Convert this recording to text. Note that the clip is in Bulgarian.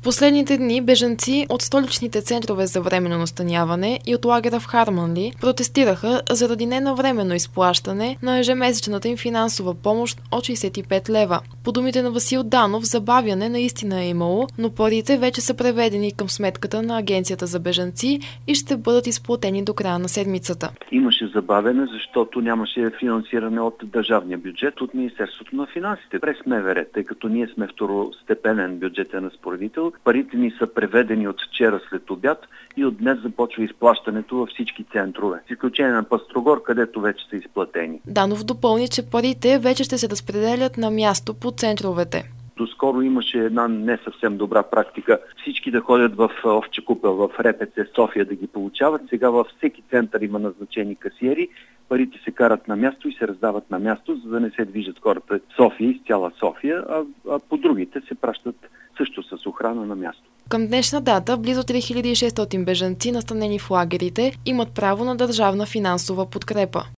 Последните дни бежанци от столичните центрове за временно настаняване и от лагера в Харманли протестираха заради ненавременно изплащане на ежемесечната им финансова помощ от 65 лева. По думите на Васил Данов, забавяне наистина е имало, но парите вече са преведени към сметката на Агенцията за бежанци и ще бъдат изплатени до края на седмицата. Имаше забавяне, защото нямаше финансиране от държавния бюджет, от Министерството на финансите през МВР, тъй като ние сме второстепенен бюджетен разпоредител. Парите ни са преведени от вчера след обяд и от днес започва изплащането във всички центрове, с изключение на Пъстрогор, където вече са изплатени. Данов допълни, че парите вече ще се разпределят на място по центровете. Доскоро имаше една не съвсем добра практика всички да ходят в Овча купел, в РПЦ София да ги получават. Сега във всеки център има назначени касиери, парите се карат на място и се раздават на място, за да не се движат хората в София и с цяла София, а по другите се пращат също с охрана на място. Към днешна дата близо 3600 бежанци, настанени в лагерите, имат право на държавна финансова подкрепа.